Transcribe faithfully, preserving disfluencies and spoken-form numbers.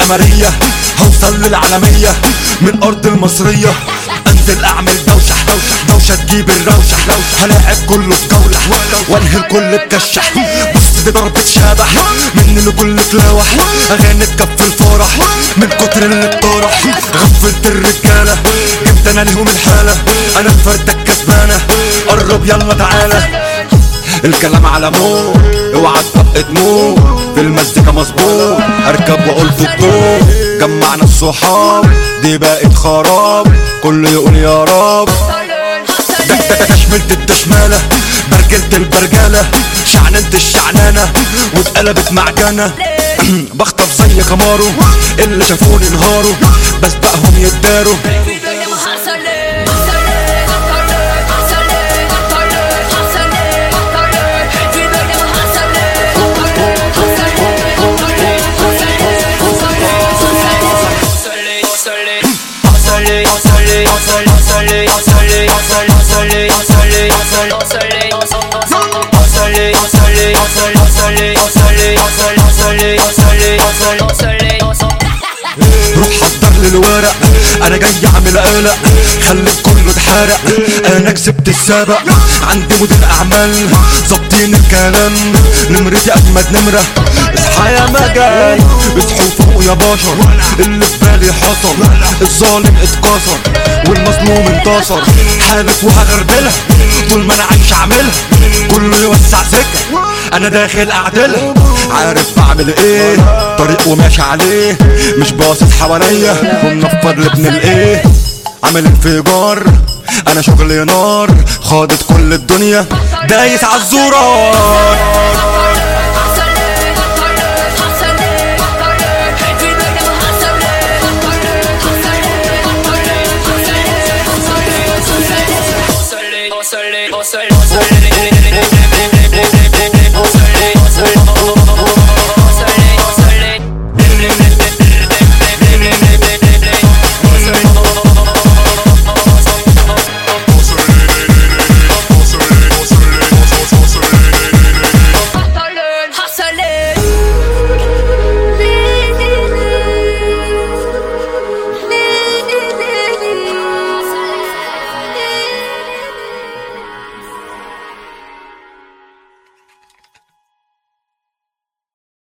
القمرية، هوصل للعالمية من ارض المصرية. انزل اعمل دوشة دوشة تجيب الروشة، هلاعب كله في جولة وانهي الكل بكشة. بص دي ضربة شبح من الكل تلاوح، اغاني تكفي الفرح من كتر اللي اتطرح. غفلت الرجالة جبت انا لهم الحالة، انا الفردة الكسبانة قرب يلا تعالى. الكلام على موت اوعى تطق تموت، في المزيكا مظبوط اركب واقول في الضوء. جمعنا الصحاب دي بقت خراب، كله يقول يا رب. تشملت التشمالة برجلت البرجالة، شعننت الشعنانة واتقلبت معجنة. بخطف زي كمارو اللي شافوني انهاروا، بسبقهم يتداروا. روح حضر لي الورق انا جاي اعمل قلق، خليت كله اتحرق. انا كسبت السابق عندي مدير اعمال ظابطين الكلام، نمرتي اجمد نمره. اصحى يا مجال اصحوا فوق يا بشر، اللي في بالي حصل. الظالم اتكسر والمظلوم انتصر، حالف وهغربلها طول ما انا عايش اعملها. كله يوسع سكه انا داخل اعدلها، عارف بعمل ايه طريق وماشي عليه، مش باصص حواليا ومنفض لابن الايه. عامل انفجار انا شغلي نار، خاضت كل الدنيا دايس عالزرار.